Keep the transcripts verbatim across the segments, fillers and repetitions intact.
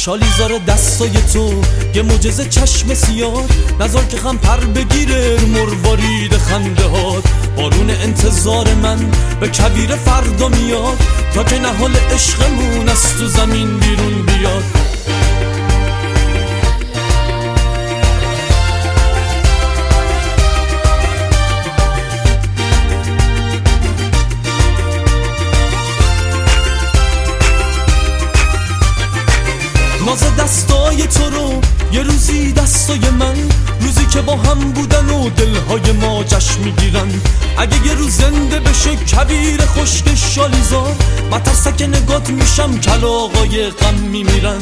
شالیزار دستای تو یه معجزه چشم سیاه، نذار که خم پر بگیره مروارید خنده هات. بارون انتظار من به کویر فردا میاد، تا که نهال عشقمون از تو زمین بیرون بیاد. ناز دستای تو رو یه روزی دستای من، روزی که با هم بودن و دلهای ما جشن میگیرن. اگه یه روز زنده بشه کویر خشک شالیزار، من ترسک نگات میشم کلاغای غم میمیرن.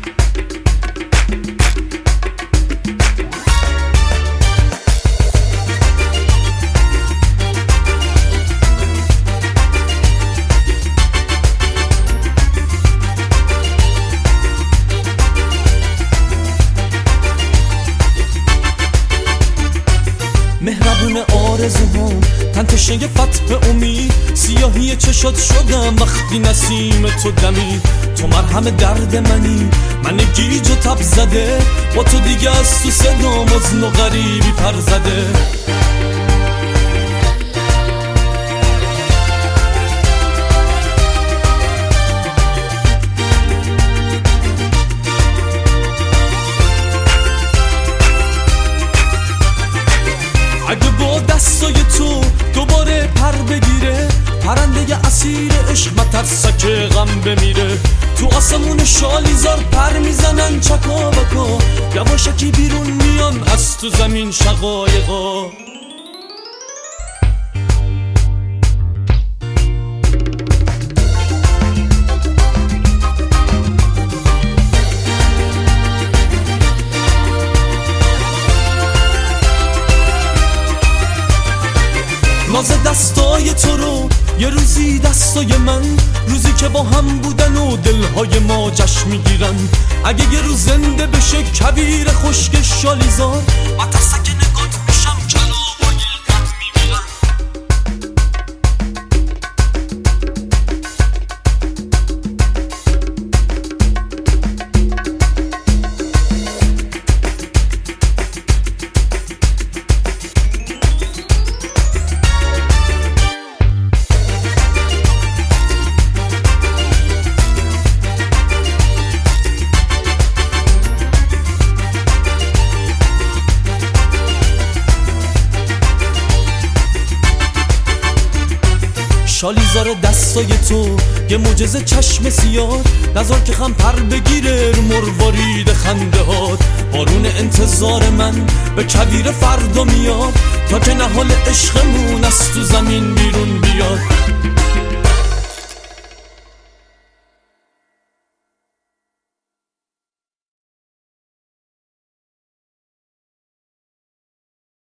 مهربون آرزوهام، تن تشنه فتح امید، سیاهی چشات شدم وقتی نسیم تو دمید. تو مرهم درد منی، من گیج و تب زده، با تو دیگه از تو صدام حزن و غریبی پر زده. اگه با دستای تو دوباره پر بگیره، پرنده اسیر عشق مترسک غم بمیره. تو آسمون شالیزار پر میزنن چکا بکا، یواشکی بیرون میان از تو زمین شقایقا. ناز دستای تو رو یه روزی دستای من، روزی که با هم بودن و دلهای ما جشن میگیرن. اگه یه روز زنده بشه کویر خشک شالیزار، من ترسک نگات میشم کلاغای غم میمیرن. شالیزار دستای تو یه معجزه چشم سیاه، نذار که خم پر بگیره مروارید خنده هات. بارون انتظار من به کویر فردا میاد، تا که نهال عشقمون از تو زمین بیرون بیاد.